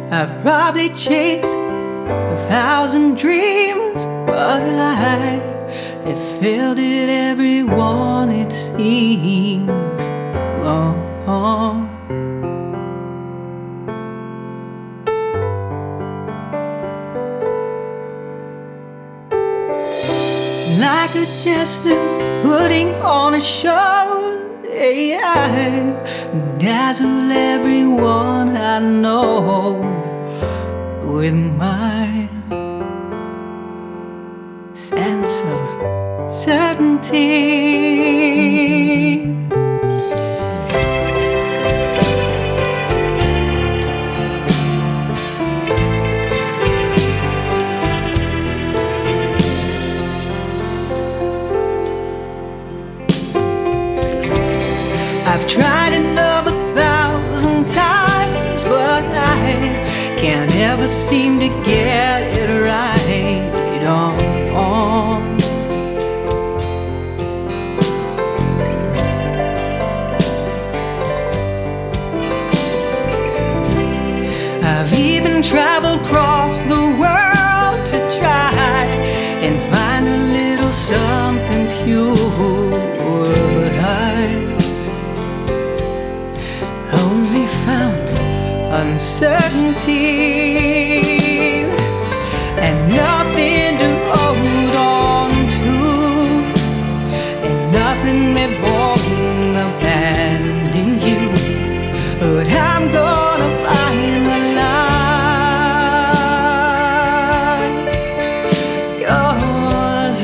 I've probably chased 1,000 dreams, but I have failed at every one, it seems. Oh. Like a jester putting on a show, I dazzle everyone I know with my sense of certainty. I've tried to love 1,000 times, but I can't ever seem to get it right. I've even traveled across the world to try and find a little something pure, but I only found uncertainty and nothing to hold on to, and nothing that won't abandon you. But I'm gonna find the light, 'cause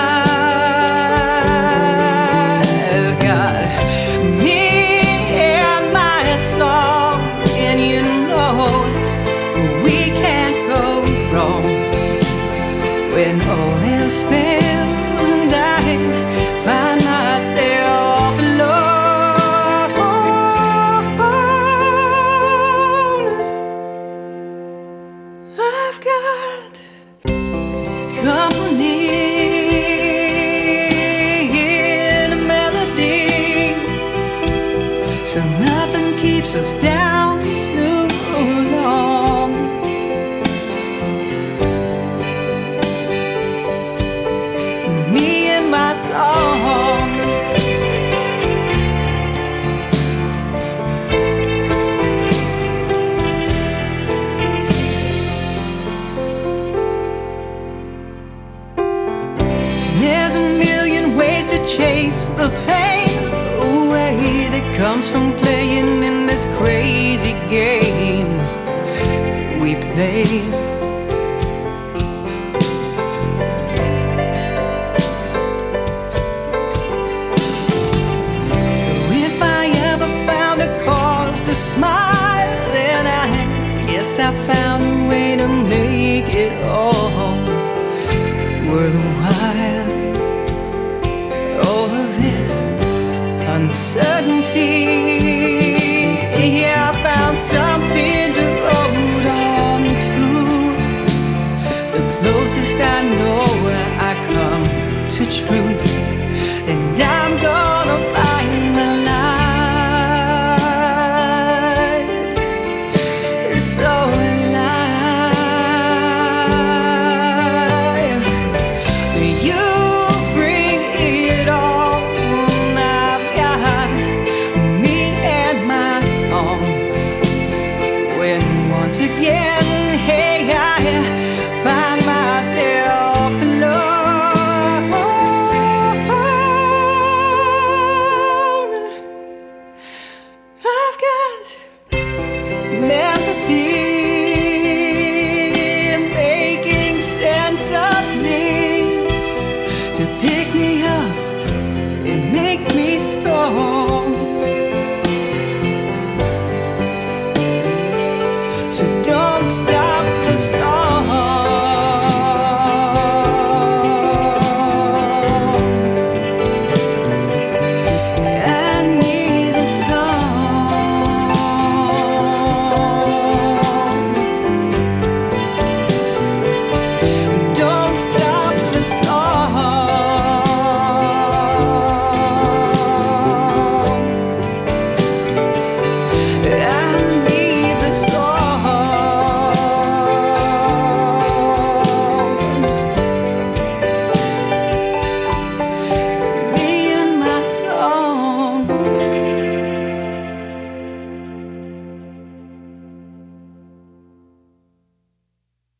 I've got me and my song, and you know we can't go wrong when all else fails and I find myself alone. I've got company in a melody, so nothing keeps us down too long. Me and my song. There's a million ways to chase the pain away that comes from playing in this crazy game we play. So if I ever found a cause to smile, then I guess I found a way to make it all worthwhile. All of this uncertainty, yeah, I found something to hold on to, the closest I know where I come to truth, and I'm gonna find the light. It's so alive. You bring it on. I've got me and my song. When once again, hey, I find myself alone. I've got melody making sense of me, to pick me up and make me strong. So don't stop the song.